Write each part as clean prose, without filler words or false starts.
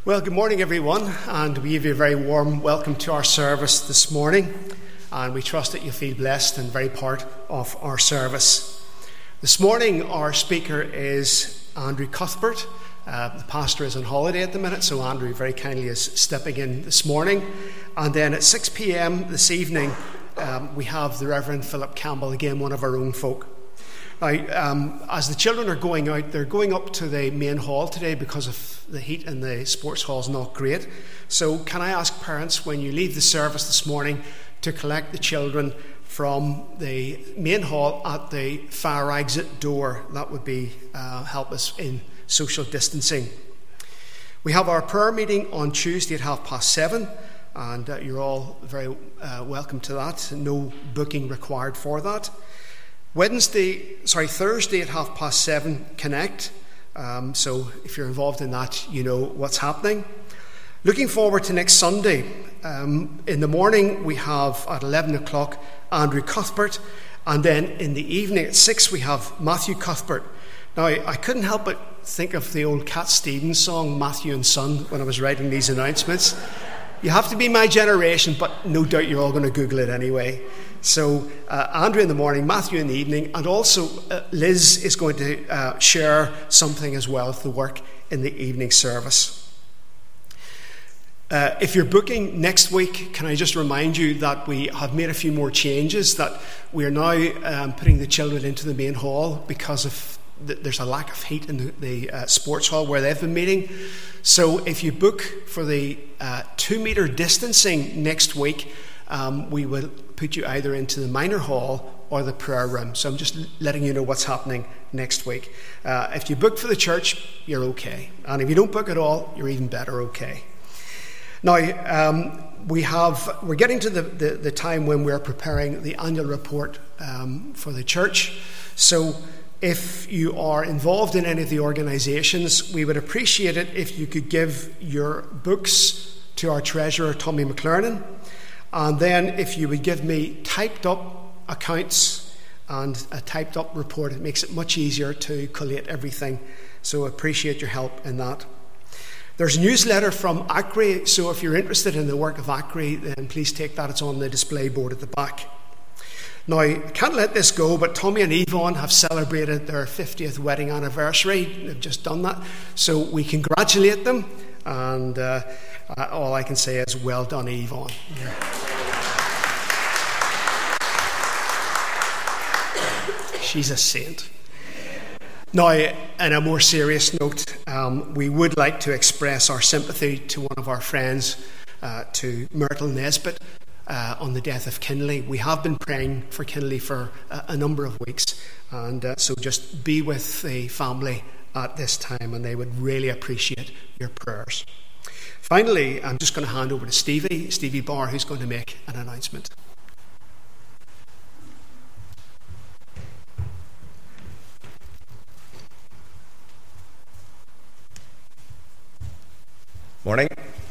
Well, good morning everyone, and we give you a very warm welcome to our service this morning, and we trust that you feel blessed and very part of our service. This morning our speaker is Andrew Cuthbert. The pastor is on holiday at the minute, so Andrew very kindly is stepping in this morning. And then at 6 p.m. this evening we have the Reverend Philip Campbell, again one of our own folk. Now, as the children are going out, they're going up to the main hall today because of the heat in the sports hall is not great. So can I ask parents, when you leave the service this morning, to collect the children from the main hall at the fire exit door? That would be help us in social distancing. We have our prayer meeting on Tuesday at 7:30, and you're all very welcome to that. No booking required for that. Thursday at 7:30, Connect. So if you're involved in that, you know what's happening. Looking forward to next Sunday. In the morning, we have at 11 o'clock Andrew Cuthbert, and then in the evening at 6 we have Matthew Cuthbert. Now, I couldn't help but think of the old Cat Stevens song, Matthew and Son, when I was writing these announcements. You have to be my generation, but no doubt you're all going to Google it anyway. So Andrew in the morning, Matthew in the evening, and also Liz is going to share something as well of the work in the evening service. If you're booking next week, can I just remind you that we have made a few more changes, that we are now putting the children into the main hall because of there's a lack of heat in the sports hall where they've been meeting. So if you book for the 2-metre distancing next week, we will put you either into the minor hall or the prayer room. So I'm just letting you know what's happening next week. If you book for the church, you're okay. And if you don't book at all, you're even better okay. Now, we're getting to the time when we're preparing the annual report for the church. So if you are involved in any of the organisations, we would appreciate it if you could give your books to our treasurer, Tommy McLernan. And then if you would give me typed up accounts and a typed up report, it makes it much easier to collate everything. So I appreciate your help in that. There's a newsletter from ACRE, so if you're interested in the work of ACRE, then please take that. It's on the display board at the back. Now, I can't let this go, but Tommy and Yvonne have celebrated their 50th wedding anniversary. They've just done that. So we congratulate them, and all I can say is well done, Yvonne. She's a saint. Now, on a more serious note, we would like to express our sympathy to one of our friends, to Myrtle Nesbitt, on the death of Kinley. We have been praying for Kinley for a number of weeks, and so just be with the family at this time, and they would really appreciate your prayers. Finally, I'm just going to hand over to Stevie Barr, who's going to make an announcement. Morning.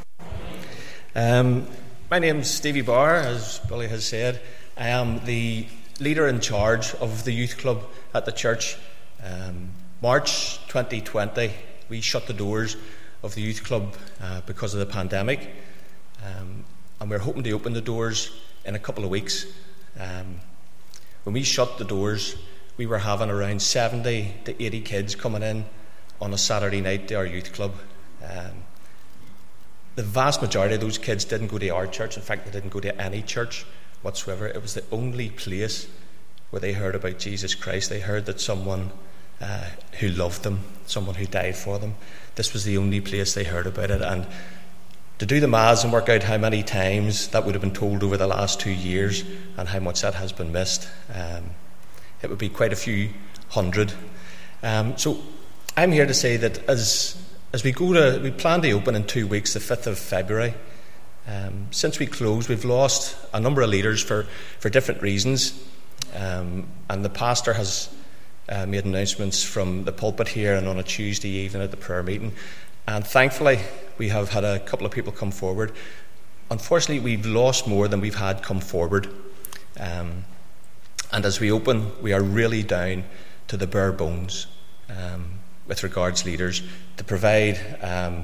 My name's Stevie Barr, as Billy has said. I am the leader in charge of the youth club at the church. March 2020, we shut the doors of the youth club because of the pandemic, and we're hoping to open the doors in a couple of weeks. When we shut the doors, we were having around 70 to 80 kids coming in on a Saturday night to our youth club. The vast majority of those kids didn't go to our church. In fact, they didn't go to any church whatsoever. It was the only place where they heard about Jesus Christ. They heard that someone who loved them, someone who died for them. This was the only place they heard about it. And to do the maths and work out how many times that would have been told over the last 2 years and how much that has been missed, it would be quite a few hundred. So I'm here to say that as we plan to open in 2 weeks, the 5th of February. Since we closed, we've lost a number of leaders for different reasons, and the pastor has made announcements from the pulpit here and on a Tuesday evening at the prayer meeting, and thankfully we have had a couple of people come forward. Unfortunately, we've lost more than we've had come forward, and as we open, we are really down to the bare bones with regards leaders to provide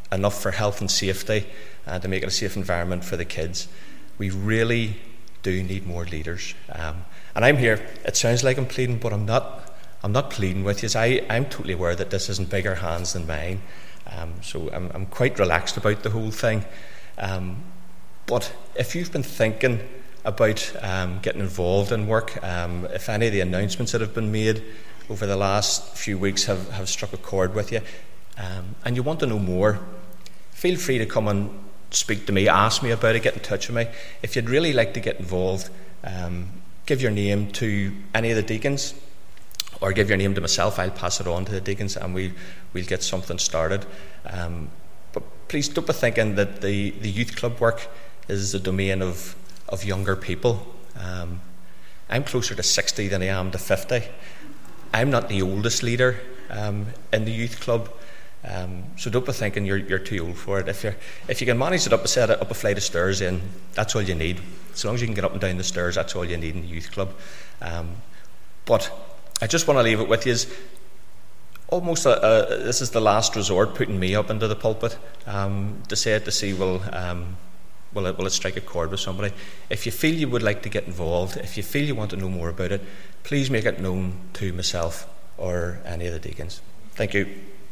enough for health and safety and to make it a safe environment for the kids. We really do need more leaders. And I'm here, it sounds like I'm pleading, but I'm not pleading with you. I'm totally aware that this is in bigger hands than mine. So I'm quite relaxed about the whole thing. But if you've been thinking about getting involved in work, if any of the announcements that have been made over the last few weeks have struck a chord with you, and you want to know more, feel free to come and speak to me, ask me about it, get in touch with me. If you'd really like to get involved, give your name to any of the deacons, or give your name to myself. I'll pass it on to the deacons and we'll get something started. But please don't be thinking that the youth club work is the domain of younger people. I'm closer to 60 than I am to 50. I'm not the oldest leader in the youth club, so don't be thinking you're too old for it. If you can manage it up a flight of stairs, then that's all you need. As long as you can get up and down the stairs, that's all you need in the youth club. But I just want to leave it with you. Almost this is the last resort, putting me up into the pulpit to say it, to see will it strike a chord with somebody. If you feel you would like to get involved, if you feel you want to know more about it, please make it known to myself or any of the deacons. Thank you.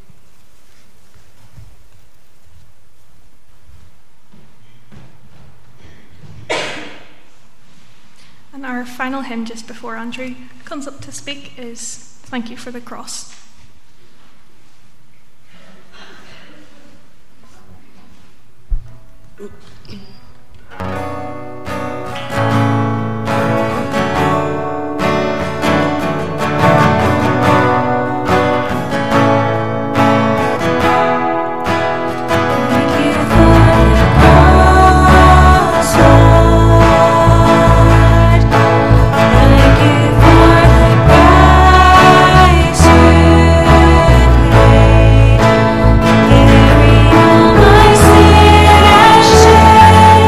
And our final hymn just before Andrew comes up to speak is Thank You for the Cross. Carry all my sin and shame.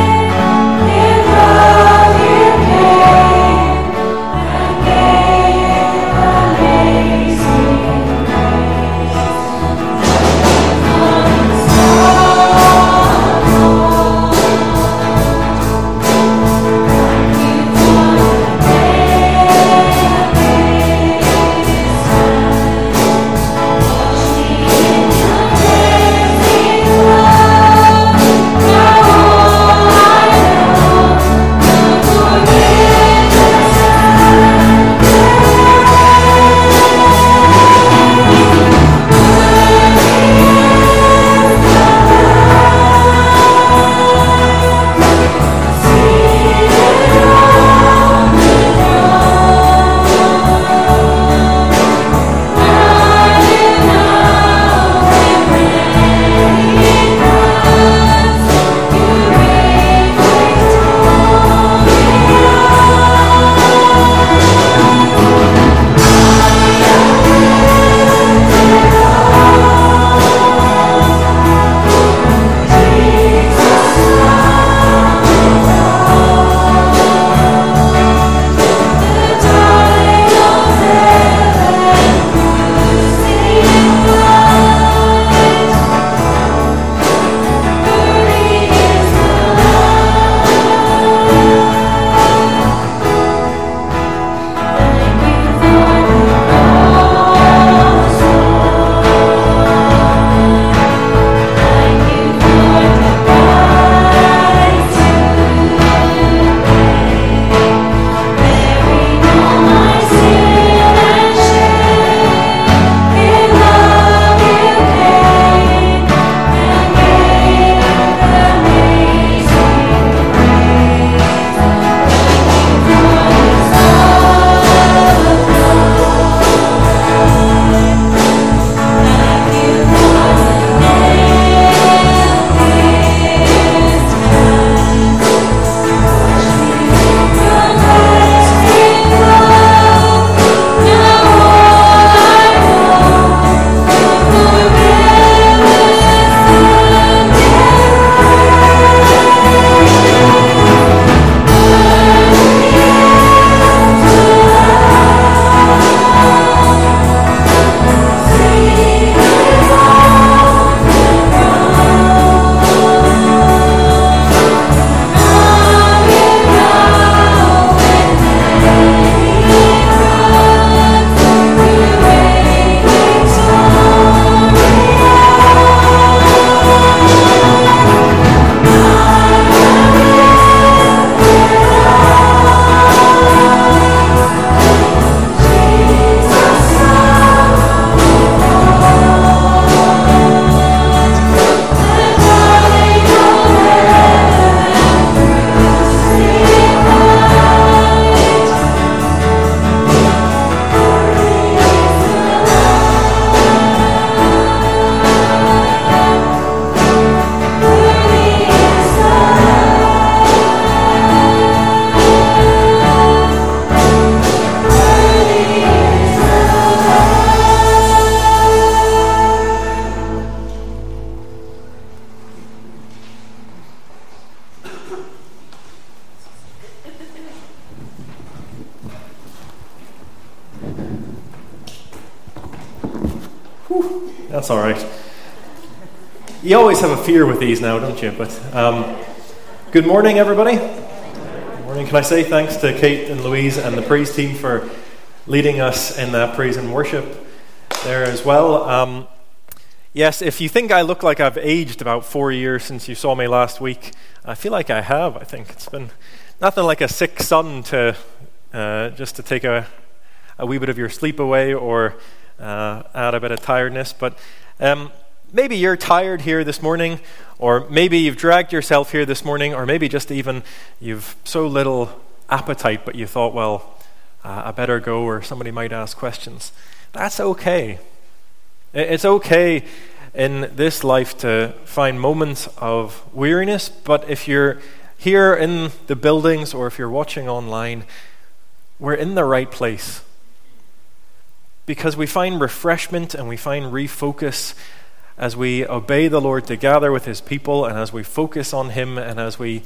That's all right. You always have a fear with these now, don't you? But good morning, everybody. Good morning. Can I say thanks to Kate and Louise and the praise team for leading us in that praise and worship there as well. Yes, if you think I look like I've aged about 4 years since you saw me last week, I feel like I have. I think it's been nothing like a sick son to just to take a wee bit of your sleep away or add a bit of tiredness. But maybe you're tired here this morning, or maybe you've dragged yourself here this morning, or maybe just even you've so little appetite, but you thought, well, I better go, or somebody might ask questions. That's okay. It's okay in this life to find moments of weariness, but if you're here in the buildings or if you're watching online, we're in the right place. Because we find refreshment and we find refocus as we obey the Lord to gather with His people, and as we focus on Him, and as we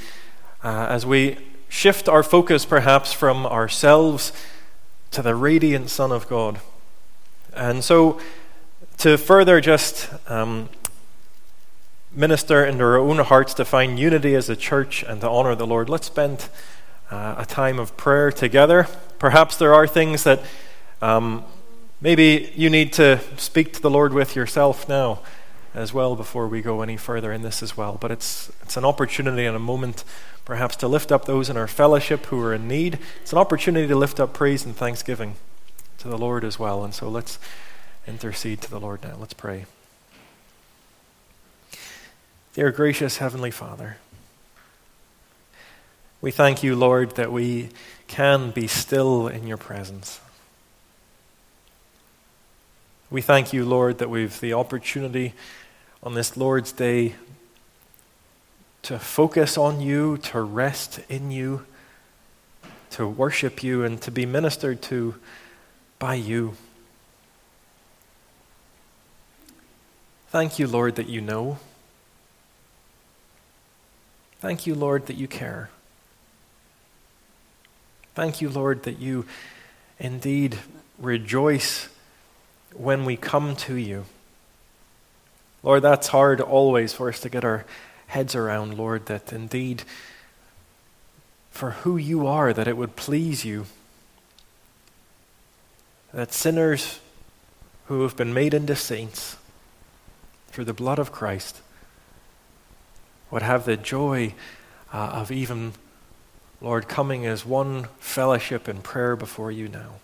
shift our focus perhaps from ourselves to the radiant Son of God. And so to further just minister into our own hearts to find unity as a church and to honor the Lord, let's spend a time of prayer together. Perhaps there are things that maybe you need to speak to the Lord with yourself now as well before we go any further in this as well. But it's an opportunity and a moment perhaps to lift up those in our fellowship who are in need. It's an opportunity to lift up praise and thanksgiving to the Lord as well. And so let's intercede to the Lord now. Let's pray. Dear gracious Heavenly Father, we thank you, Lord, that we can be still in your presence. We thank you, Lord, that we've the opportunity on this Lord's Day to focus on you, to rest in you, to worship you, and to be ministered to by you. Thank you, Lord, that you know. Thank you, Lord, that you care. Thank you, Lord, that you indeed rejoice when we come to you. Lord, that's hard always for us to get our heads around, Lord, that indeed for who you are, that it would please you, that sinners who have been made into saints through the blood of Christ would have the joy of even, Lord, coming as one fellowship in prayer before you now.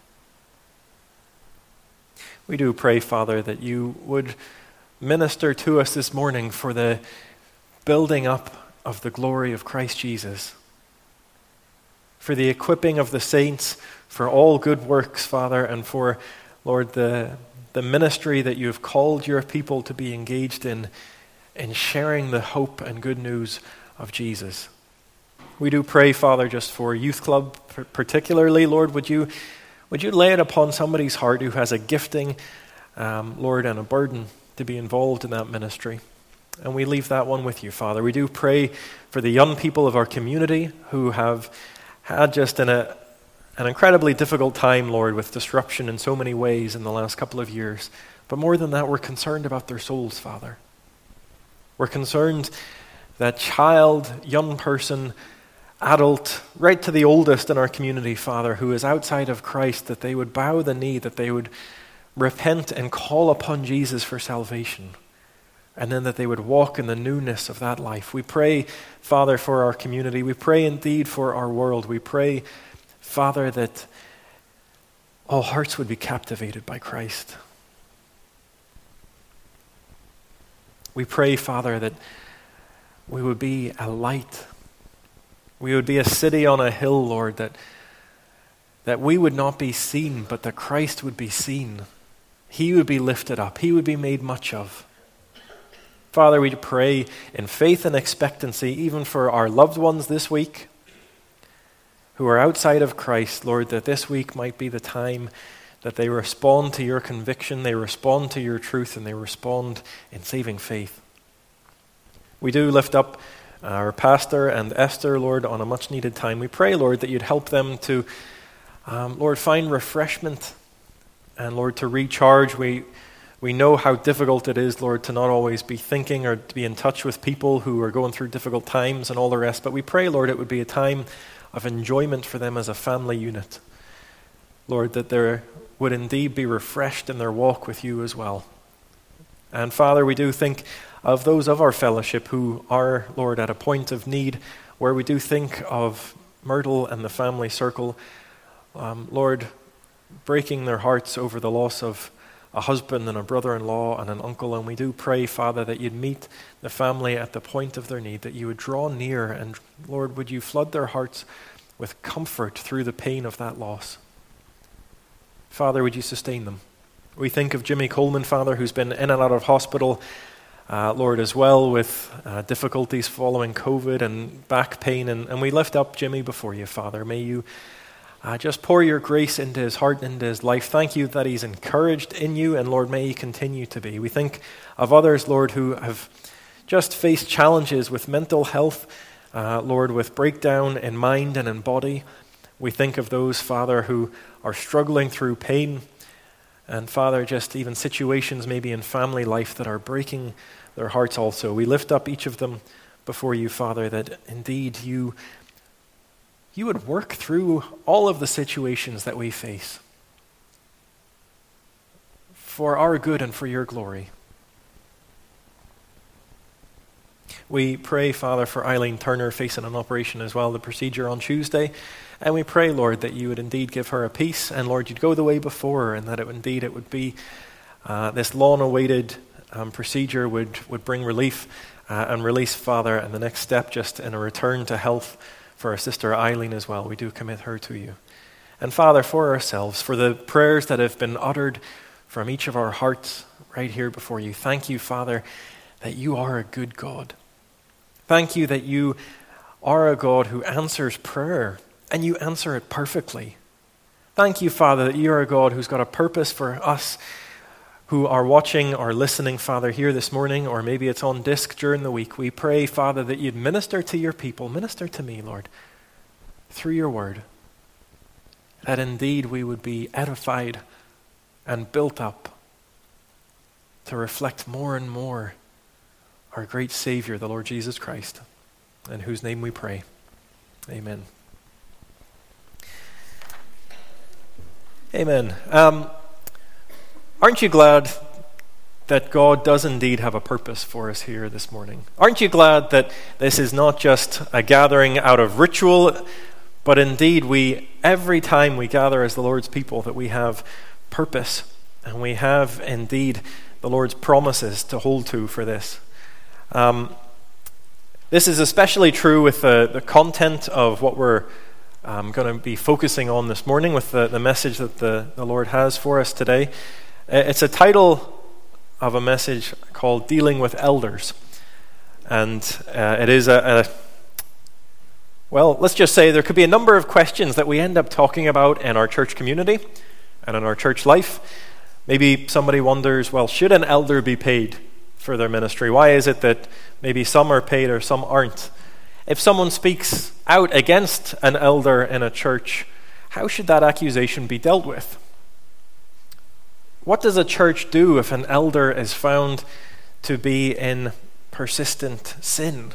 We do pray, Father, that you would minister to us this morning for the building up of the glory of Christ Jesus, for the equipping of the saints, for all good works, Father, and for, Lord, the ministry that you have called your people to be engaged in sharing the hope and good news of Jesus. We do pray, Father, just for Youth Club particularly, Lord, would you lay it upon somebody's heart who has a gifting, Lord, and a burden to be involved in that ministry. And we leave that one with you, Father. We do pray for the young people of our community who have had just an incredibly difficult time, Lord, with disruption in so many ways in the last couple of years. But more than that, we're concerned about their souls, Father. We're concerned that child, young person, adult, right to the oldest in our community, Father, who is outside of Christ, that they would bow the knee, that they would repent and call upon Jesus for salvation, and then that they would walk in the newness of that life. We pray, Father, for our community. We pray indeed for our world. We pray, Father, that all hearts would be captivated by Christ. We pray, Father, that we would be a light. We would be a city on a hill, Lord, that we would not be seen, but that Christ would be seen. He would be lifted up. He would be made much of. Father, we pray in faith and expectancy, even for our loved ones this week who are outside of Christ, Lord, that this week might be the time that they respond to your conviction, they respond to your truth, and they respond in saving faith. We do lift up our pastor and Esther, Lord, on a much needed time. We pray, Lord, that you'd help them to, Lord, find refreshment and, Lord, to recharge. We We know how difficult it is, Lord, to not always be thinking or to be in touch with people who are going through difficult times and all the rest. But we pray, Lord, it would be a time of enjoyment for them as a family unit. Lord, that they would indeed be refreshed in their walk with you as well. And Father, we do think of those of our fellowship who are, Lord, at a point of need, where we do think of Myrtle and the family circle, Lord, breaking their hearts over the loss of a husband and a brother-in-law and an uncle. And we do pray, Father, that you'd meet the family at the point of their need, that you would draw near, and Lord, would you flood their hearts with comfort through the pain of that loss. Father, would you sustain them? We think of Jimmy Coleman, Father, who's been in and out of hospital, Lord, as well, with difficulties following COVID and back pain. And we lift up Jimmy before you, Father. May you just pour your grace into his heart, into his life. Thank you that he's encouraged in you, and Lord, may he continue to be. We think of others, Lord, who have just faced challenges with mental health, Lord, with breakdown in mind and in body. We think of those, Father, who are struggling through pain, and Father, just even situations maybe in family life that are breaking their hearts also. We lift up each of them before you, Father, that indeed you would work through all of the situations that we face for our good and for your glory. We pray, Father, for Eileen Turner facing an operation as well, the procedure on Tuesday. And we pray, Lord, that you would indeed give her a peace, and Lord, you'd go the way before her, and that it would be this long-awaited procedure would bring relief and release, Father, and the next step just in a return to health for our sister Eileen as well. We do commit her to you. And Father, for ourselves, for the prayers that have been uttered from each of our hearts right here before you, thank you, Father, that you are a good God. Thank you that you are a God who answers prayer, and you answer it perfectly. Thank you, Father, that you are a God who's got a purpose for us who are watching or listening, Father, here this morning, or maybe it's on disc during the week. We pray, Father, that you'd minister to your people, minister to me, Lord, through your word, that indeed we would be edified and built up to reflect more and more our great Savior, the Lord Jesus Christ, in whose name we pray. Amen. Amen. Aren't you glad that God does indeed have a purpose for us here this morning? Aren't you glad that this is not just a gathering out of ritual, but indeed every time we gather as the Lord's people, that we have purpose, and we have indeed the Lord's promises to hold to for this. This is especially true with the content of what we're going to be focusing on this morning, with the message that the Lord has for us today. It's a title of a message called Dealing with Elders. And it is well, let's just say there could be a number of questions that we end up talking about in our church community and in our church life. Maybe somebody wonders, well, should an elder be paid for their ministry? Why is it that maybe some are paid or some aren't? If someone speaks out against an elder in a church, how should that accusation be dealt with? What does a church do if an elder is found to be in persistent sin?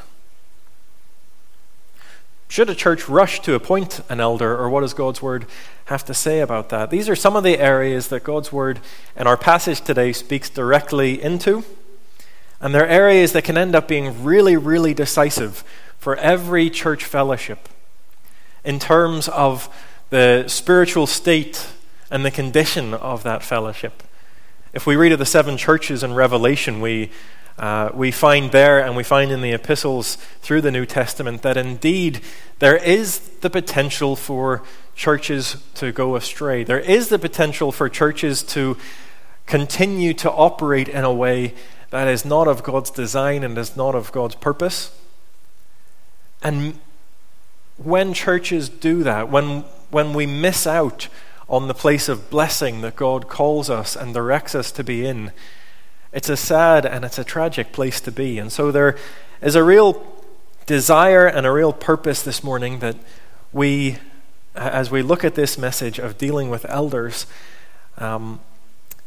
Should a church rush to appoint an elder, or what does God's word have to say about that? These are some of the areas that God's word in our passage today speaks directly into, and they're areas that can end up being really, really decisive for every church fellowship in terms of the spiritual state and the condition of that fellowship. If we read of the 7 churches in Revelation, we find there, and we find in the epistles through the New Testament, that indeed there is the potential for churches to go astray. There is the potential for churches to continue to operate in a way that is not of God's design and is not of God's purpose. And when churches do that, when we miss out on the place of blessing that God calls us and directs us to be in, it's a sad and it's a tragic place to be. And so there is a real desire and a real purpose this morning that as we look at this message of dealing with elders,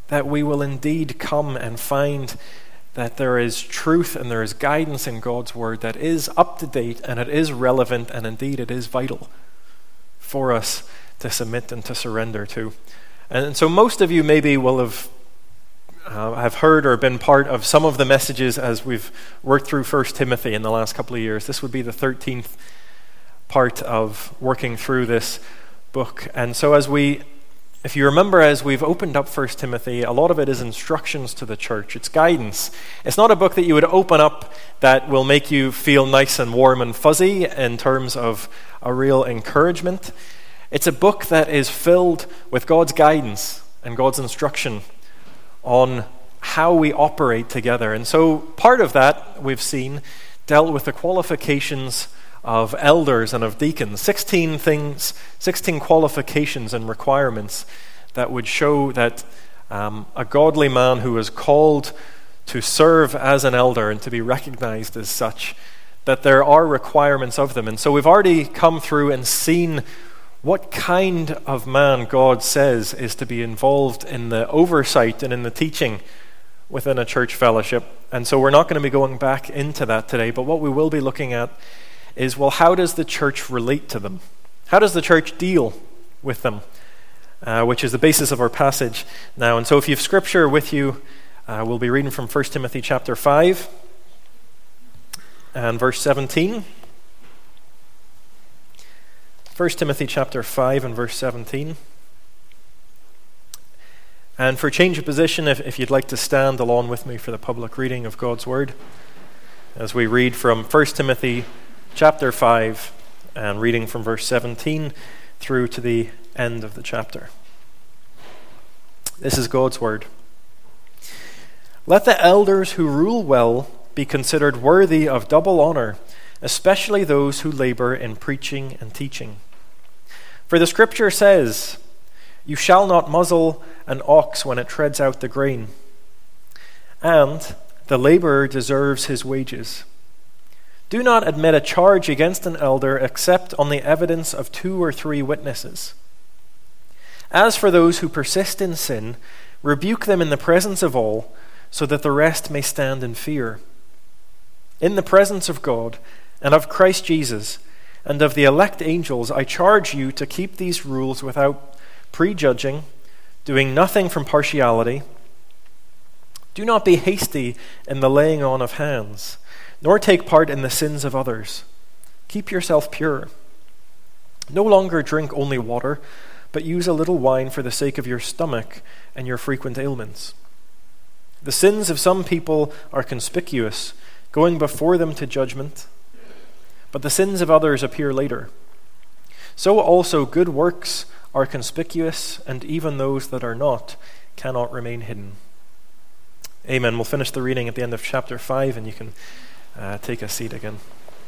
that we will indeed come and find that there is truth and there is guidance in God's word that is up to date and it is relevant and indeed it is vital for us to submit and to surrender to. And so most of you maybe will have heard or been part of some of the messages as we've worked through 1 Timothy in the last couple of years. This would be the 13th part of working through this book. And so if you remember, as we've opened up 1 Timothy, a lot of it is instructions to the church. It's guidance. It's not a book that you would open up that will make you feel nice and warm and fuzzy in terms of a real encouragement. It's a book that is filled with God's guidance and God's instruction on how we operate together. And so part of that, we've seen, dealt with the qualifications of elders and of deacons. 16 qualifications and requirements that would show that a godly man who is called to serve as an elder and to be recognized as such, that there are requirements of them. And so we've already come through and seen what kind of man God says is to be involved in the oversight and in the teaching within a church fellowship. And so we're not going to be going back into that today, but what we will be looking at is, well, how does the church relate to them? How does the church deal with them? Which is the basis of our passage now. And so if you have scripture with you, we'll be reading from 1 Timothy chapter 5 and verse 17. 1 Timothy chapter 5 and verse 17. And for change of position, if you'd like to stand along with me for the public reading of God's word, as we read from 1 Timothy chapter 5 and reading from verse 17 through to the end of the chapter. This is God's word. Let the elders who rule well be considered worthy of double honor, especially those who labor in preaching and teaching. For the scripture says, "You shall not muzzle an ox when it treads out the grain, and the laborer deserves his wages. Do not admit a charge against an elder except on the evidence of 2 or 3 witnesses. As for those who persist in sin, rebuke them in the presence of all, so that the rest may stand in fear. In the presence of God and of Christ Jesus and of the elect angels, I charge you to keep these rules without prejudging, doing nothing from partiality. Do not be hasty in the laying on of hands, nor take part in the sins of others. Keep yourself pure. No longer drink only water, but use a little wine for the sake of your stomach and your frequent ailments. The sins of some people are conspicuous, going before them to judgment, but the sins of others appear later. So also good works are conspicuous, and even those that are not cannot remain hidden." Amen. We'll finish the reading at the end of chapter 5, and you can take a seat again.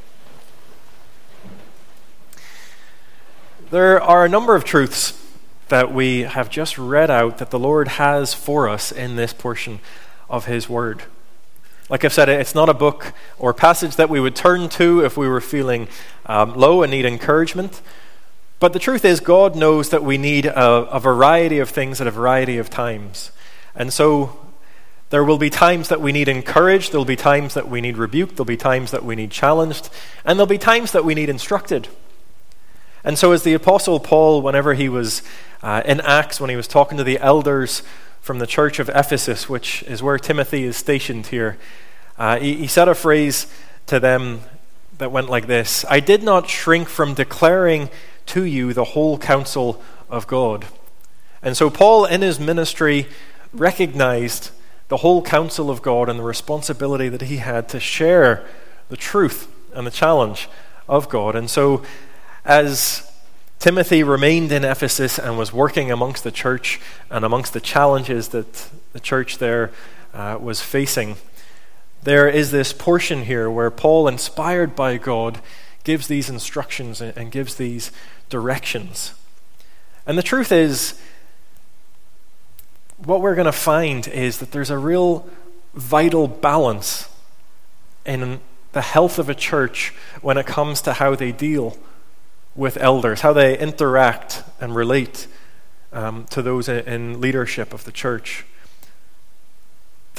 There are a number of truths that we have just read out that the Lord has for us in this portion of His Word. Like I've said, it's not a book or passage that we would turn to if we were feeling low and need encouragement. But the truth is, God knows that we need a variety of things at a variety of times. And so there will be times that we need encouraged, there will be times that we need rebuked, there will be times that we need challenged, and there will be times that we need instructed. And so as the Apostle Paul, whenever he was in Acts, when he was talking to the elders from the church of Ephesus, which is where Timothy is stationed here, he said a phrase to them that went like this: "I did not shrink from declaring to you the whole counsel of God." And so Paul, in his ministry, recognized the whole counsel of God and the responsibility that he had to share the truth and the challenge of God. And so as Timothy remained in Ephesus and was working amongst the church and amongst the challenges that the church there was facing, there is this portion here where Paul, inspired by God, gives these instructions and gives these directions. And the truth is, what we're going to find is that there's a real vital balance in the health of a church when it comes to how they deal with elders, how they interact and relate to those in leadership of the church.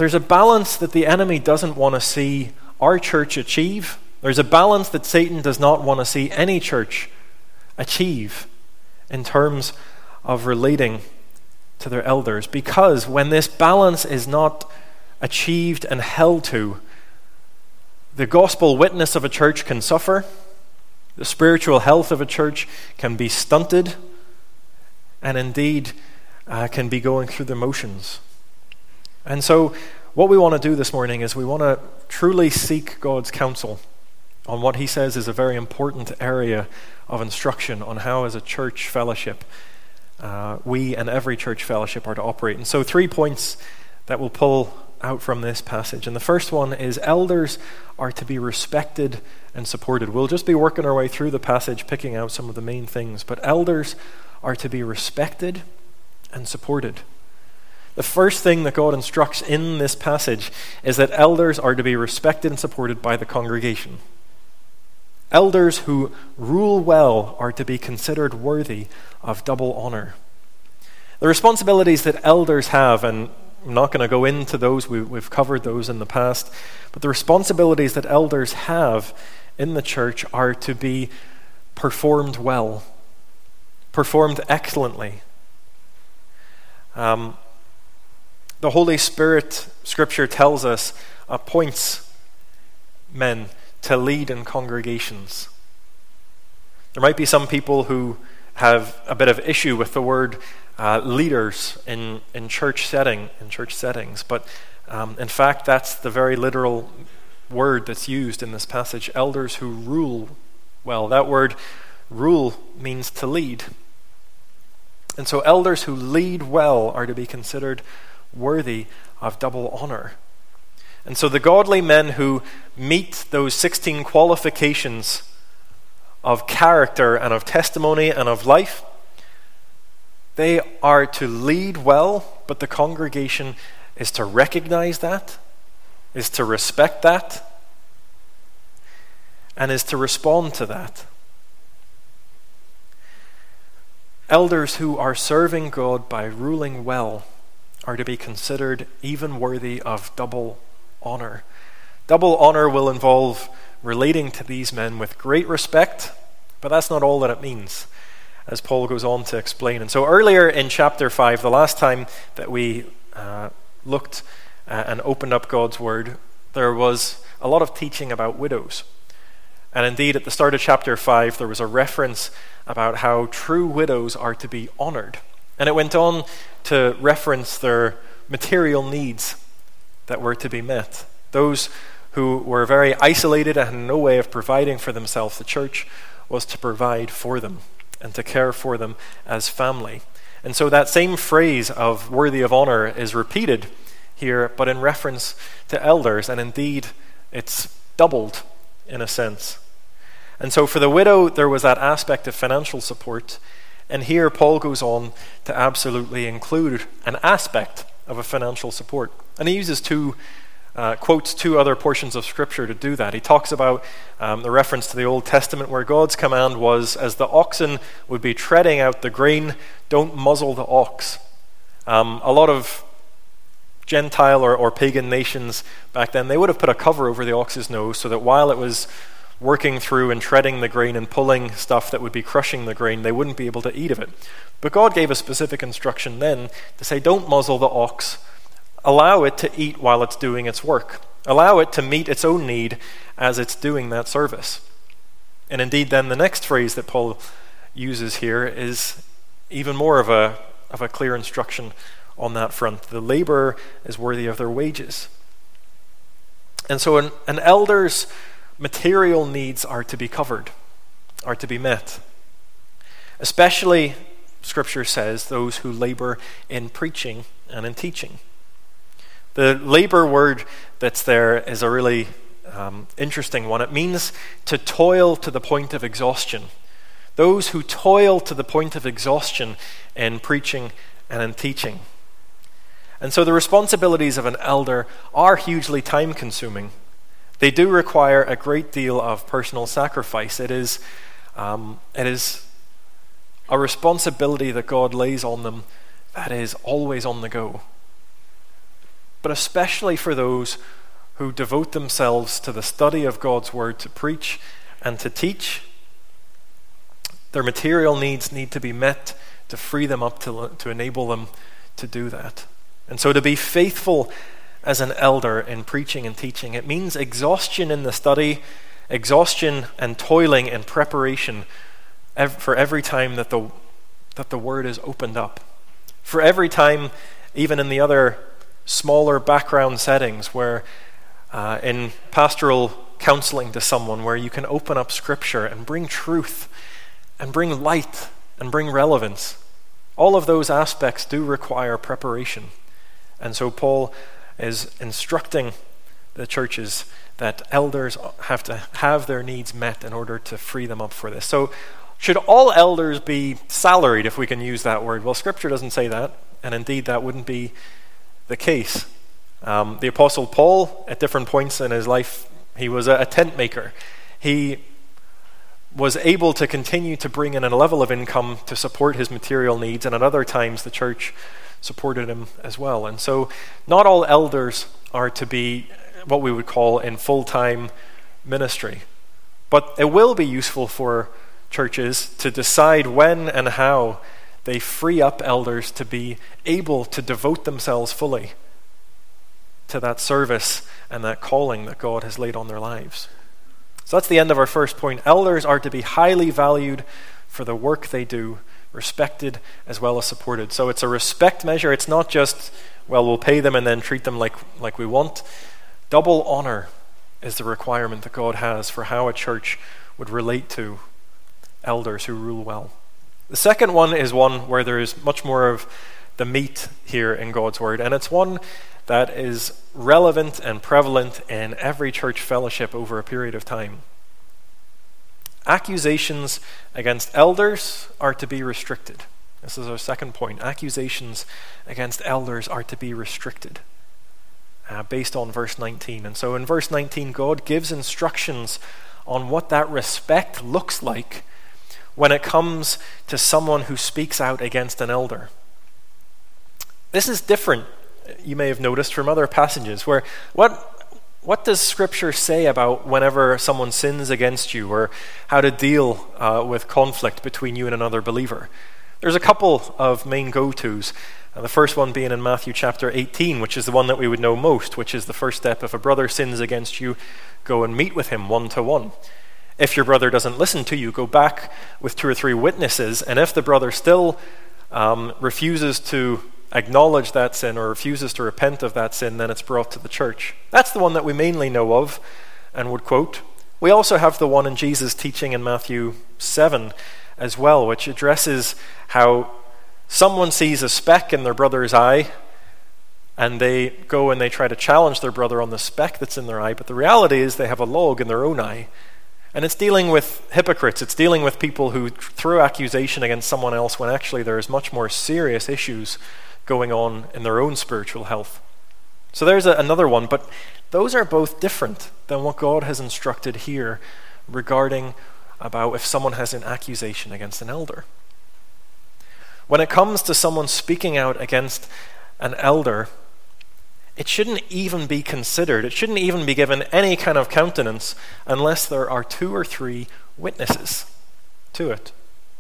there's a balance that the enemy doesn't want to see our church achieve. There's a balance that Satan does not want to see any church achieve in terms of relating to their elders. Because when this balance is not achieved and held to, the gospel witness of a church can suffer, the spiritual health of a church can be stunted, and indeed can be going through the motions. And so what we want to do this morning is we want to truly seek God's counsel on what he says is a very important area of instruction on how as a church fellowship we and every church fellowship are to operate. And so 3 points that we'll pull out from this passage. And the first one is elders are to be respected and supported. We'll just be working our way through the passage, picking out some of the main things. But elders are to be respected and supported. The first thing that God instructs in this passage is that elders are to be respected and supported by the congregation. Elders who rule well are to be considered worthy of double honor. The responsibilities that elders have, and I'm not going to go into those, we've covered those in the past, but the responsibilities that elders have in the church are to be performed well, performed excellently. The Holy Spirit, Scripture tells us, appoints men to lead in congregations. There might be some people who have a bit of issue with the word leaders in church settings, but in fact that's the very literal word that's used in this passage. Elders who rule well. That word rule means to lead. And so elders who lead well are to be considered worthy of double honor. And so the godly men who meet those 16 qualifications of character and of testimony and of life, they are to lead well, but the congregation is to recognize that, is to respect that, and is to respond to that. Elders who are serving God by ruling well are to be considered even worthy of double honor. Double honor will involve relating to these men with great respect, but that's not all that it means, as Paul goes on to explain. And so earlier in chapter 5, the last time that we looked and opened up God's word, there was a lot of teaching about widows. And indeed, at the start of chapter 5, there was a reference about how true widows are to be honored. And it went on to reference their material needs that were to be met. Those who were very isolated and had no way of providing for themselves, the church was to provide for them and to care for them as family. And so that same phrase of worthy of honor is repeated here, but in reference to elders, and indeed it's doubled in a sense. And so for the widow, there was that aspect of financial support, and here Paul goes on to absolutely include an aspect of a financial support. And he uses quotes two other portions of Scripture to do that. He talks about the reference to the Old Testament where God's command was, as the oxen would be treading out the grain, don't muzzle the ox. A lot of Gentile or pagan nations back then, they would have put a cover over the ox's nose so that while it was working through and treading the grain and pulling stuff that would be crushing the grain, they wouldn't be able to eat of it. But God gave a specific instruction then to say, don't muzzle the ox. Allow it to eat while it's doing its work. Allow it to meet its own need as it's doing that service. And indeed, then the next phrase that Paul uses here is even more of a clear instruction on that front. The laborer is worthy of their wages. And so an elder's material needs are to be covered, are to be met. Especially, Scripture says, those who labor in preaching and in teaching. The labor word that's there is a really interesting one. It means to toil to the point of exhaustion. Those who toil to the point of exhaustion in preaching and in teaching. And so the responsibilities of an elder are hugely time-consuming. They do require a great deal of personal sacrifice. It is a responsibility that God lays on them that is always on the go. but especially for those who devote themselves to the study of God's word, to preach and to teach. Their material needs need to be met to free them up to enable them to do that. And so to be faithful as an elder in preaching and teaching, it means exhaustion in the study, exhaustion and toiling in preparation for every time that the word is opened up. For every time, even in the other smaller background settings where in pastoral counseling to someone, where you can open up Scripture and bring truth and bring light and bring relevance. All of those aspects do require preparation. And so Paul is instructing the churches that elders have to have their needs met in order to free them up for this. So should all elders be salaried, if we can use that word? Well, Scripture doesn't say that, and indeed that wouldn't be the case. The Apostle Paul, at different points in his life, he was a tent maker. He was able to continue to bring in a level of income to support his material needs, and at other times the church supported him as well. And so not all elders are to be what we would call in full-time ministry. But it will be useful for churches to decide when and how they free up elders to be able to devote themselves fully to that service and that calling that God has laid on their lives. So that's the end of our first point. Elders are to be highly valued for the work they do, respected as well as supported. So it's a respect measure. It's not just, well, we'll pay them and then treat them like we want. Double honor is the requirement that God has for how a church would relate to elders who rule well. The second one is one where there is much more of the meat here in God's word, and it's one that is relevant and prevalent in every church fellowship over a period of time. Accusations against elders are to be restricted. This is our second point. Accusations against elders are to be restricted, based on verse 19. And so in verse 19, God gives instructions on what that respect looks like when it comes to someone who speaks out against an elder. This is different, you may have noticed, from other passages where what does Scripture say about whenever someone sins against you, or how to deal with conflict between you and another believer? There's a couple of main go-tos. The first one being in Matthew chapter 18, which is the one that we would know most, which is the first step. If a brother sins against you, go and meet with him one-to-one. If your brother doesn't listen to you, go back with 2 or 3 witnesses, and if the brother still refuses to acknowledge that sin or refuses to repent of that sin, then it's brought to the church. That's the one that we mainly know of and would quote. We also have the one in Jesus' teaching in Matthew 7 as well, which addresses how someone sees a speck in their brother's eye and they go and they try to challenge their brother on the speck that's in their eye, but the reality is they have a log in their own eye. And it's dealing with hypocrites. It's dealing with people who throw accusation against someone else when actually there is much more serious issues going on in their own spiritual health. So there's another one, but those are both different than what God has instructed here regarding about if someone has an accusation against an elder. When it comes to someone speaking out against an elder, it shouldn't even be considered. It shouldn't even be given any kind of countenance unless there are 2 or 3 witnesses to it.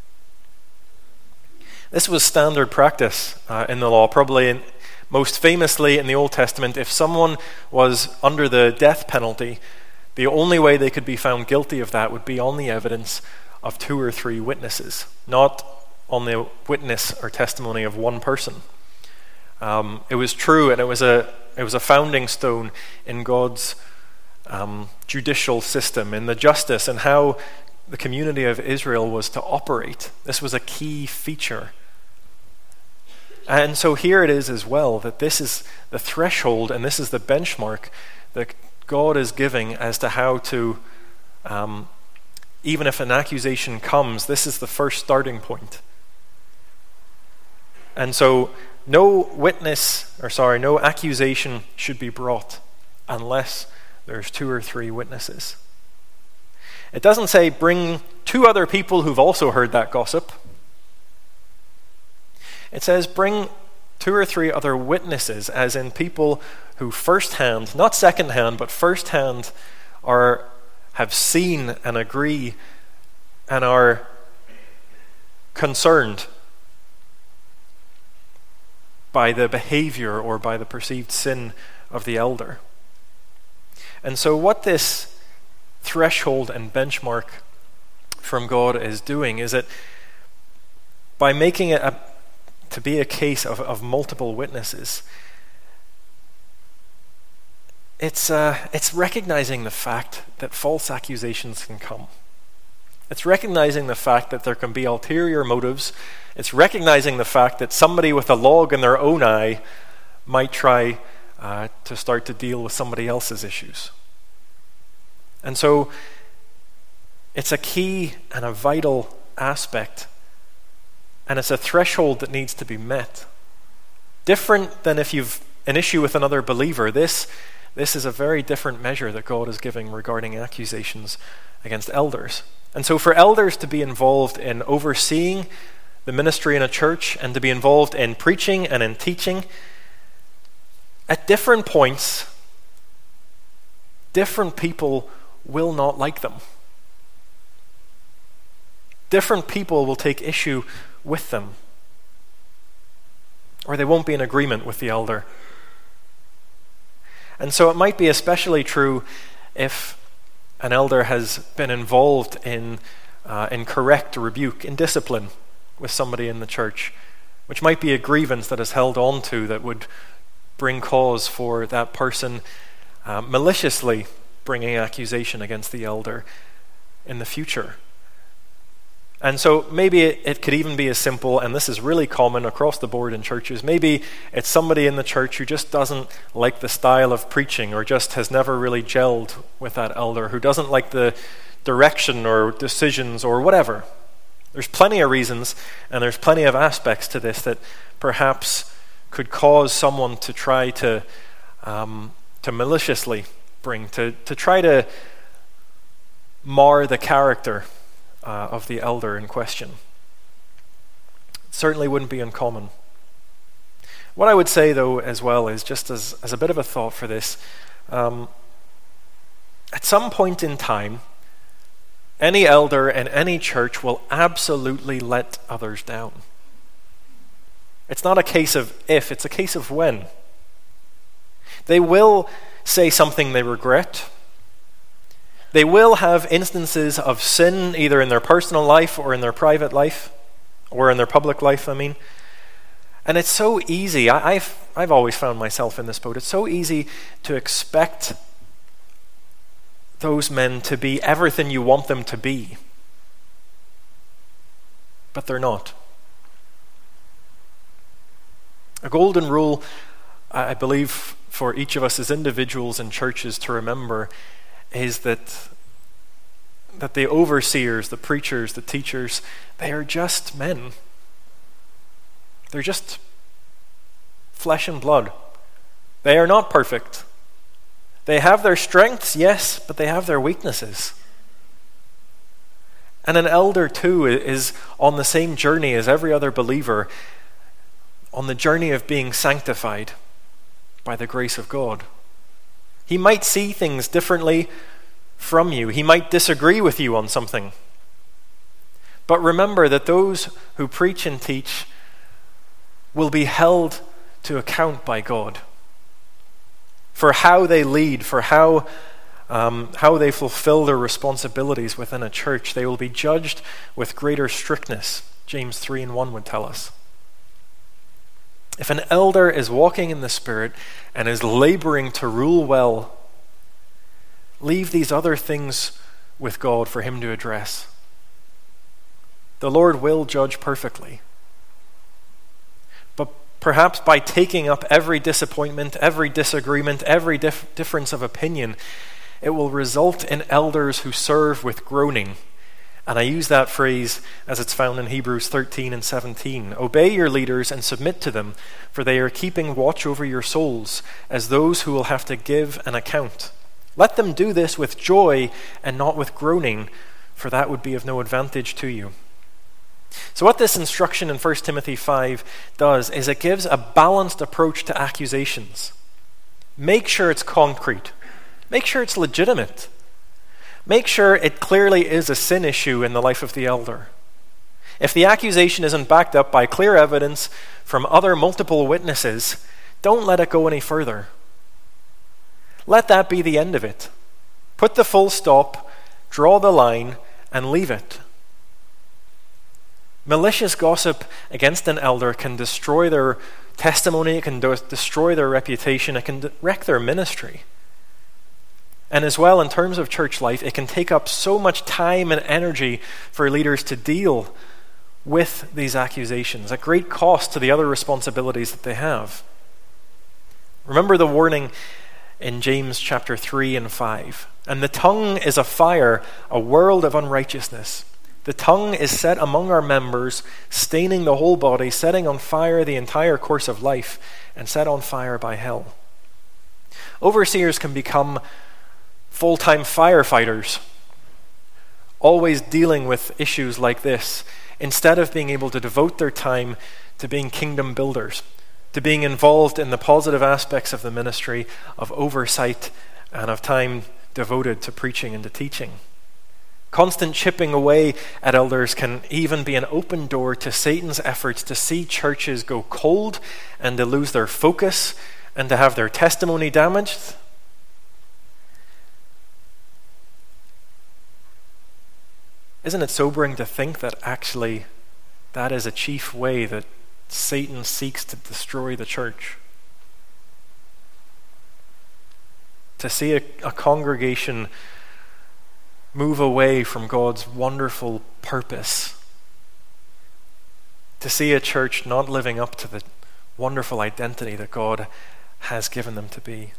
This was standard practice in the law, probably most famously in the Old Testament. If someone was under the death penalty, the only way they could be found guilty of that would be on the evidence of 2 or 3 witnesses, not on the witness or testimony of one person. It was true, and it was a founding stone in God's judicial system, in the justice and how the community of Israel was to operate. This was a key feature. And so here it is as well, that this is the threshold and this is the benchmark that God is giving as to how to, even if an accusation comes, this is the first starting point. And so no accusation should be brought unless there's 2 or 3 witnesses. It doesn't say bring 2 other people who've also heard that gossip. It says bring 2 or 3 other witnesses, as in people who firsthand, not secondhand, but firsthand, have seen and agree and are concerned by the behavior or by the perceived sin of the elder. And so what this threshold and benchmark from God is doing is that by making it to be a case of multiple witnesses, it's recognizing the fact that false accusations can come. It's recognizing the fact that there can be ulterior motives. It's recognizing the fact that somebody with a log in their own eye might try to start to deal with somebody else's issues. And so it's a key and a vital aspect, and it's a threshold that needs to be met. Different than if you've an issue with another believer, this is a very different measure that God is giving regarding accusations against elders. And so for elders to be involved in overseeing the ministry in a church and to be involved in preaching and in teaching, at different points, different people will not like them. Different people will take issue with them, or they won't be in agreement with the elder. And so it might be especially true if an elder has been involved in correct rebuke, in discipline with somebody in the church, which might be a grievance that is held on to that would bring cause for that person maliciously bringing accusation against the elder in the future. And so maybe it could even be as simple, and this is really common across the board in churches, maybe it's somebody in the church who just doesn't like the style of preaching or just has never really gelled with that elder, who doesn't like the direction or decisions or whatever. There's plenty of reasons and there's plenty of aspects to this that perhaps could cause someone to try to maliciously bring, to try to mar the character of the elder in question. It certainly wouldn't be uncommon. What I would say, though, as well, is just as a bit of a thought for this, at some point in time, any elder in any church will absolutely let others down. It's not a case of if, it's a case of when. They will say something they regret. They will have instances of sin either in their personal life or in their private life, or in their public life, I mean. And it's so easy. I've always found myself in this boat. It's so easy to expect those men to be everything you want them to be. But they're not. A golden rule, I believe, for each of us as individuals and churches to remember is that the overseers, the preachers, the teachers, they are just men. They're just flesh and blood. They are not perfect. They have their strengths, yes, but they have their weaknesses. And an elder too is on the same journey as every other believer, on the journey of being sanctified by the grace of God. He might see things differently from you. He might disagree with you on something. But remember that those who preach and teach will be held to account by God for how they lead, for how they fulfill their responsibilities within a church. They will be judged with greater strictness, James 3:1 would tell us. If an elder is walking in the Spirit and is laboring to rule well, leave these other things with God for him to address. The Lord will judge perfectly. But perhaps by taking up every disappointment, every disagreement, every difference of opinion, it will result in elders who serve with groaning. And I use that phrase as it's found in Hebrews 13 and 17. Obey your leaders and submit to them, for they are keeping watch over your souls as those who will have to give an account. Let them do this with joy and not with groaning, for that would be of no advantage to you. So what this instruction in 1 Timothy 5 does is it gives a balanced approach to accusations. Make sure it's concrete. Make sure it's legitimate. Make sure it clearly is a sin issue in the life of the elder. If the accusation isn't backed up by clear evidence from other multiple witnesses, don't let it go any further. Let that be the end of it. Put the full stop, draw the line, and leave it. Malicious gossip against an elder can destroy their testimony, it can destroy their reputation, it can wreck their ministry. And as well, in terms of church life, it can take up so much time and energy for leaders to deal with these accusations at great cost to the other responsibilities that they have. Remember the warning in James chapter 3 and 5. And the tongue is a fire, a world of unrighteousness. The tongue is set among our members, staining the whole body, setting on fire the entire course of life, and set on fire by hell. Overseers can become full-time firefighters, always dealing with issues like this, instead of being able to devote their time to being kingdom builders, to being involved in the positive aspects of the ministry, of oversight, and of time devoted to preaching and to teaching. Constant chipping away at elders can even be an open door to Satan's efforts to see churches go cold and to lose their focus and to have their testimony damaged. Isn't it sobering to think that actually that is a chief way that Satan seeks to destroy the church? To see a congregation move away from God's wonderful purpose. To see a church not living up to the wonderful identity that God has given them to be.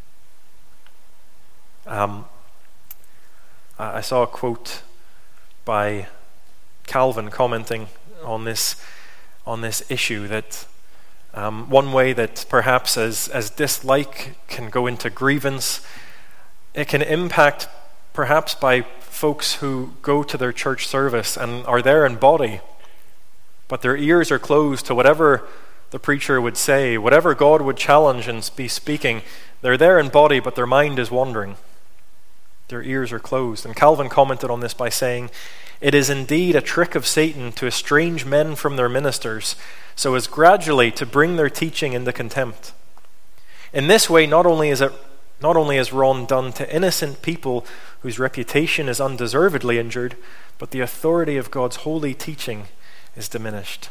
I saw a quote by Calvin commenting on this issue that one way that perhaps as dislike can go into grievance, it can impact perhaps by folks who go to their church service and are there in body, but their ears are closed to whatever the preacher would say, whatever God would challenge and be speaking. They're there in body, but their mind is wandering. Their ears are closed. And Calvin commented on this by saying, "It is indeed a trick of Satan to estrange men from their ministers, so as gradually to bring their teaching into contempt. In this way, not only is wrong done to innocent people whose reputation is undeservedly injured, but the authority of God's holy teaching is diminished."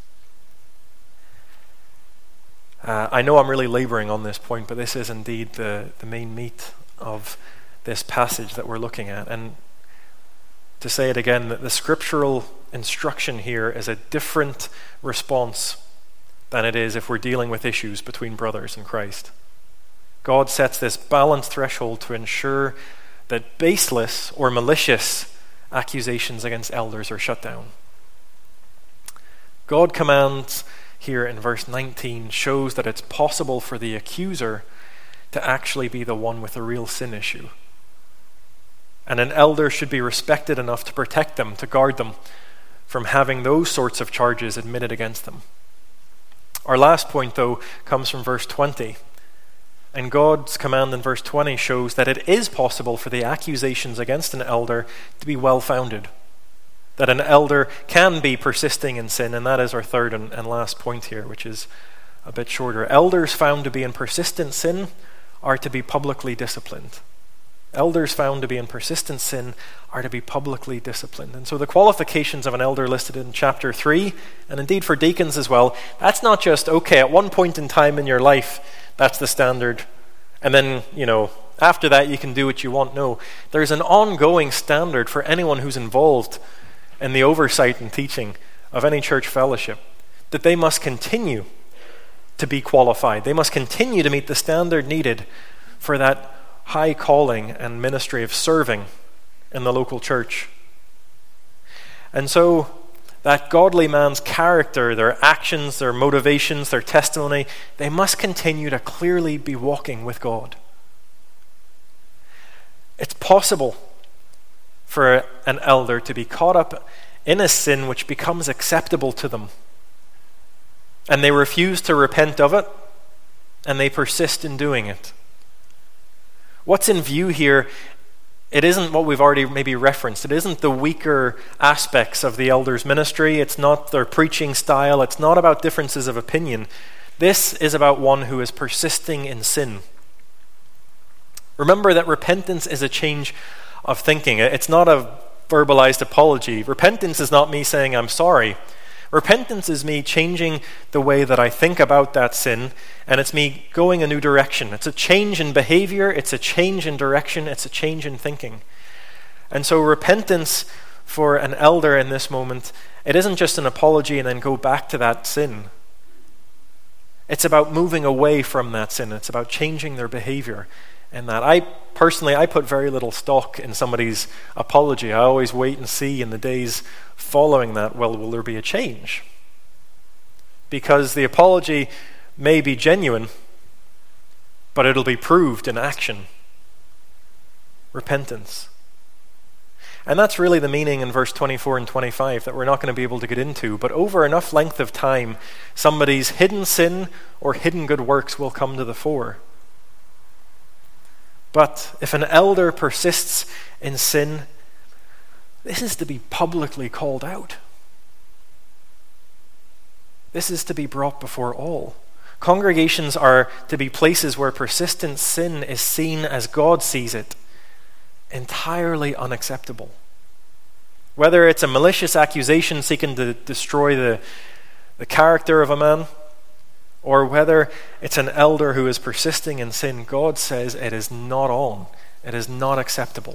I know I'm really laboring on this point, but this is indeed the main meat of this passage that we're looking at. And to say it again, that the scriptural instruction here is a different response than it is if we're dealing with issues between brothers in Christ. God sets this balanced threshold to ensure that baseless or malicious accusations against elders are shut down. God commands here in verse 19 shows that it's possible for the accuser to actually be the one with a real sin issue. And an elder should be respected enough to protect them, to guard them from having those sorts of charges admitted against them. Our last point, though, comes from verse 20. And God's command in verse 20 shows that it is possible for the accusations against an elder to be well-founded. That an elder can be persisting in sin, and that is our third and last point here, which is a bit shorter. Elders found to be in persistent sin are to be publicly disciplined. Elders found to be in persistent sin are to be publicly disciplined. And so the qualifications of an elder listed in chapter 3, and indeed for deacons as well, that's not just, okay, at one point in time in your life, that's the standard, and then, after that you can do what you want. No, there's an ongoing standard for anyone who's involved in the oversight and teaching of any church fellowship, that they must continue to be qualified. They must continue to meet the standard needed for that high calling and ministry of serving in the local church. And so that godly man's character, their actions, their motivations, their testimony, they must continue to clearly be walking with God. It's possible for an elder to be caught up in a sin which becomes acceptable to them. And they refuse to repent of it, and they persist in doing it. What's in view here, it isn't what we've already maybe referenced. It isn't the weaker aspects of the elders' ministry. It's not their preaching style. It's not about differences of opinion. This is about one who is persisting in sin. Remember that repentance is a change of thinking. It's not a verbalized apology. Repentance is not me saying I'm sorry. Repentance is me changing the way that I think about that sin, and it's me going a new direction. It's a change in behavior, it's a change in direction, it's a change in thinking. And so repentance for an elder in this moment, it isn't just an apology and then go back to that sin. It's about moving away from that sin. It's about changing their behavior. And that I put very little stock in somebody's apology. I always wait and see in the days following that, well, will there be a change? Because the apology may be genuine, but it'll be proved in action. Repentance. And that's really the meaning in verse 24 and 25 that we're not going to be able to get into. But over enough length of time, somebody's hidden sin or hidden good works will come to the fore. But if an elder persists in sin, this is to be publicly called out. This is to be brought before all. Congregations are to be places where persistent sin is seen as God sees it, entirely unacceptable. Whether it's a malicious accusation seeking to destroy the character of a man, or whether it's an elder who is persisting in sin, God says it is not on. It is not acceptable.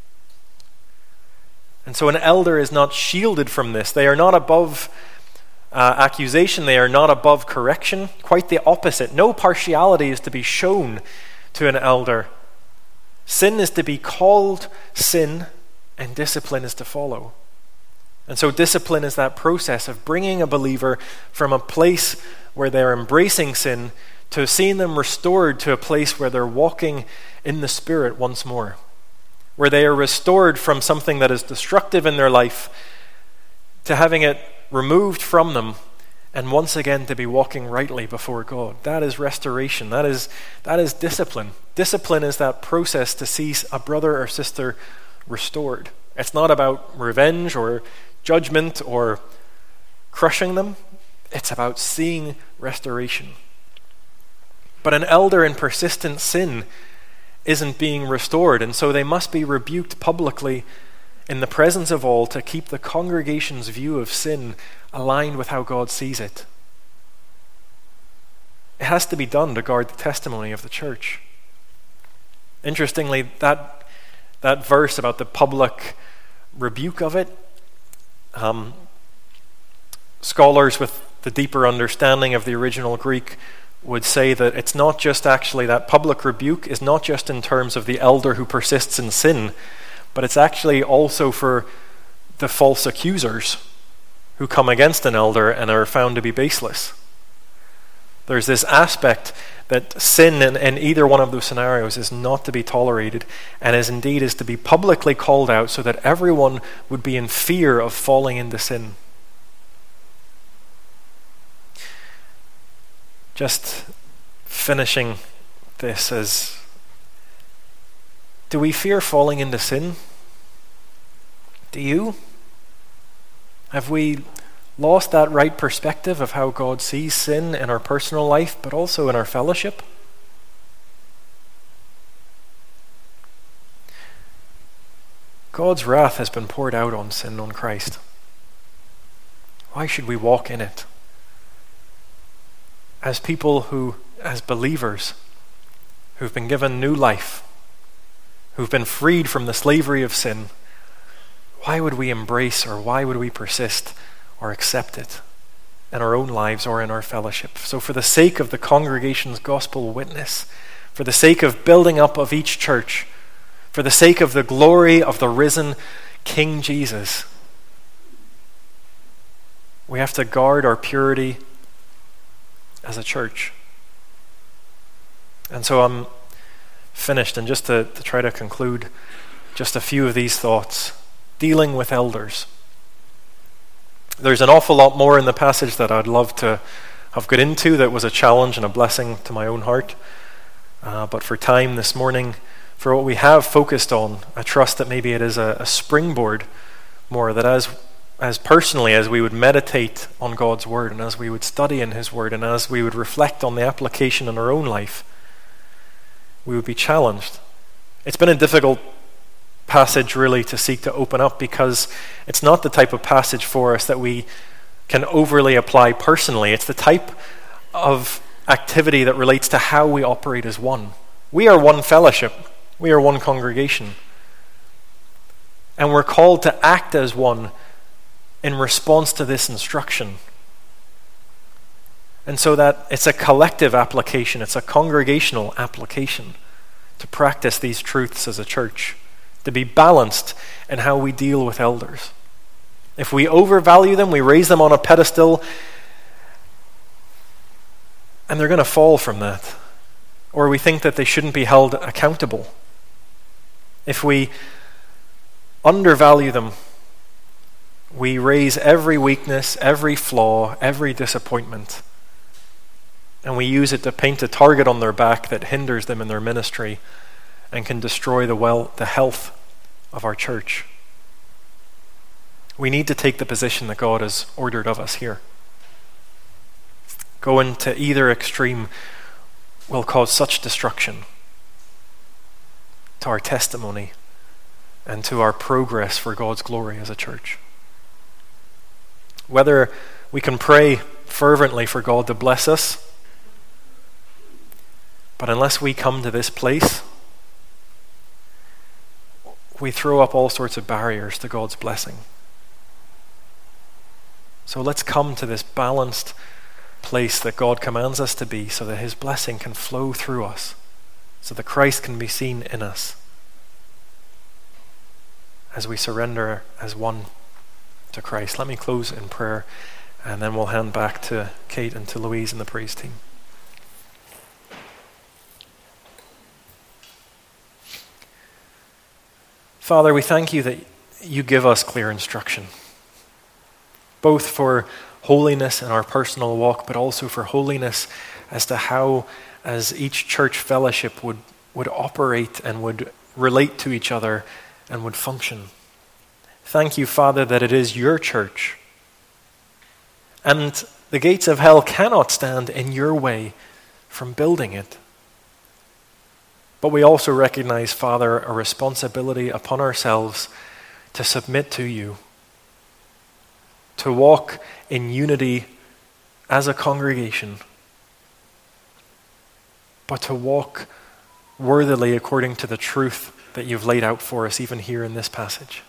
And so an elder is not shielded from this. They are not above accusation. They are not above correction. Quite the opposite. No partiality is to be shown to an elder. Sin is to be called sin, and discipline is to follow. And so discipline is that process of bringing a believer from a place where they're embracing sin to seeing them restored to a place where they're walking in the Spirit once more, where they are restored from something that is destructive in their life to having it removed from them and once again to be walking rightly before God. That is restoration. That is discipline. Discipline is that process to see a brother or sister restored. It's not about revenge or judgment or crushing them. It's about seeing restoration. But an elder in persistent sin isn't being restored, and so they must be rebuked publicly in the presence of all to keep the congregation's view of sin aligned with how God sees it. It has to be done to guard the testimony of the church. Interestingly, that verse about the public rebuke of it, scholars with the deeper understanding of the original Greek would say that it's not just actually that public rebuke is not just in terms of the elder who persists in sin, but it's actually also for the false accusers who come against an elder and are found to be baseless. There's this aspect that sin in either one of those scenarios is not to be tolerated, and is to be publicly called out so that everyone would be in fear of falling into sin. Just finishing this as, do we fear falling into sin? Do you? Have we lost that right perspective of how God sees sin in our personal life, but also in our fellowship? God's wrath has been poured out on sin on Christ. Why should we walk in it? As people who, as believers, who've been given new life, who've been freed from the slavery of sin, why would we embrace or why would we persist or accept it in our own lives or in our fellowship? So for the sake of the congregation's gospel witness, for the sake of building up of each church, for the sake of the glory of the risen King Jesus, we have to guard our purity as a church. And so I'm finished, and just to try to conclude just a few of these thoughts, dealing with elders. There's an awful lot more in the passage that I'd love to have got into that was a challenge and a blessing to my own heart. But for time this morning, for what we have focused on, I trust that maybe it is a springboard more, that as personally as we would meditate on God's word and as we would study in his word and as we would reflect on the application in our own life, we would be challenged. It's been a difficult passage really to seek to open up because it's not the type of passage for us that we can overly apply personally. It's the type of activity that relates to how we operate as one. We are one fellowship. We are one congregation. And we're called to act as one in response to this instruction. And so that it's a collective application, it's a congregational application to practice these truths as a church, to be balanced in how we deal with elders. If we overvalue them, we raise them on a pedestal, and they're going to fall from that. Or we think that they shouldn't be held accountable. If we undervalue them, we raise every weakness, every flaw, every disappointment, and we use it to paint a target on their back that hinders them in their ministry and can destroy the health of our church. We need to take the position that God has ordered of us here. Going to either extreme will cause such destruction to our testimony and to our progress for God's glory as a church. Whether we can pray fervently for God to bless us, but unless we come to this place, we throw up all sorts of barriers to God's blessing. So let's come to this balanced place that God commands us to be so that his blessing can flow through us, so that Christ can be seen in us as we surrender as one to Christ. Let me close in prayer, and then we'll hand back to Kate and to Louise and the praise team. Father, we thank you that you give us clear instruction, both for holiness in our personal walk, but also for holiness as to how, as each church fellowship would operate and would relate to each other and would function. Thank you, Father, that it is your church, and the gates of hell cannot stand in your way from building it. But we also recognize, Father, a responsibility upon ourselves to submit to you, to walk in unity as a congregation, but to walk worthily according to the truth that you've laid out for us even here in this passage.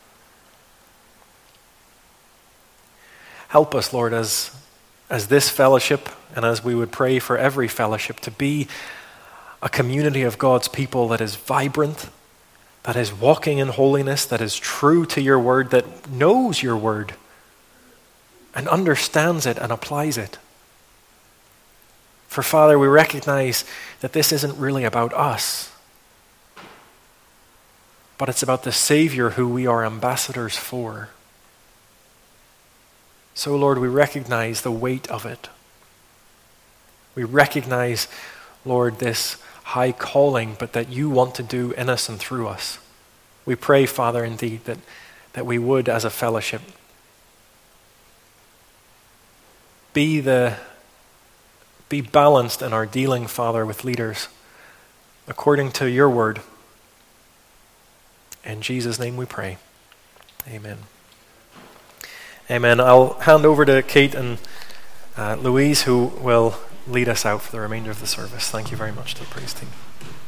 Help us, Lord, as this fellowship and as we would pray for every fellowship, to be a community of God's people that is vibrant, that is walking in holiness, that is true to your word, that knows your word and understands it and applies it. For Father, we recognize that this isn't really about us, but it's about the Savior who we are ambassadors for. So Lord, we recognize the weight of it. We recognize, Lord, this high calling, but that you want to do in us and through us. We pray, Father, indeed, that we would, as a fellowship, be balanced in our dealing, Father, with leaders according to your word. In Jesus' name we pray. Amen. Amen. I'll hand over to Kate and Louise, who will lead us out for the remainder of the service. Thank you very much to the praise team.